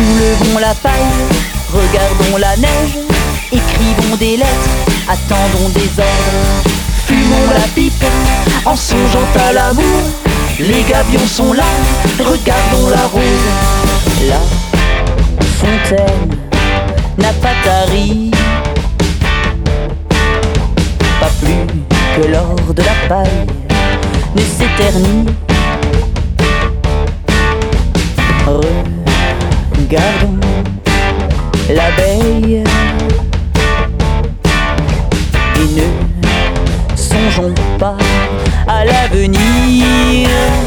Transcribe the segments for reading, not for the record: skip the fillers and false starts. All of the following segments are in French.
Soulevons la paille, regardons la neige, écrivons des lettres, attendons des ordres. Fumons la pipe en songeant à l'amour. Les gabions sont là, regardons la rose. La fontaine n'a pas tari, pas plus que l'or de la paille ne s'éternit. Regardons l'abeille et ne songeons pas à l'avenir.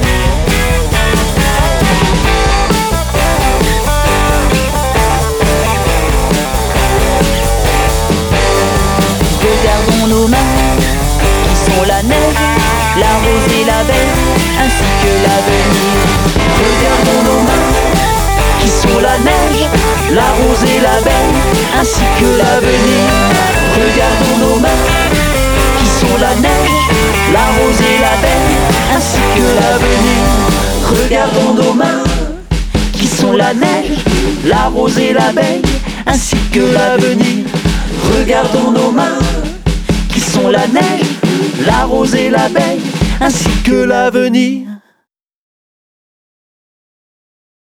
Regardons nos mains qui sont la neige, la rose et l'abeille, ainsi que l'avenir. Regardons nos mains qui sont la neige, la rose et l'abeille, ainsi que l'avenir. Regardons nos mains qui sont la neige, la rose et l'abeille, ainsi que l'avenir. Regardons nos mains qui sont la neige, la rose et l'abeille, ainsi que l'avenir. Regardons nos mains qui sont la neige, la rose et l'abeille, ainsi que l'avenir.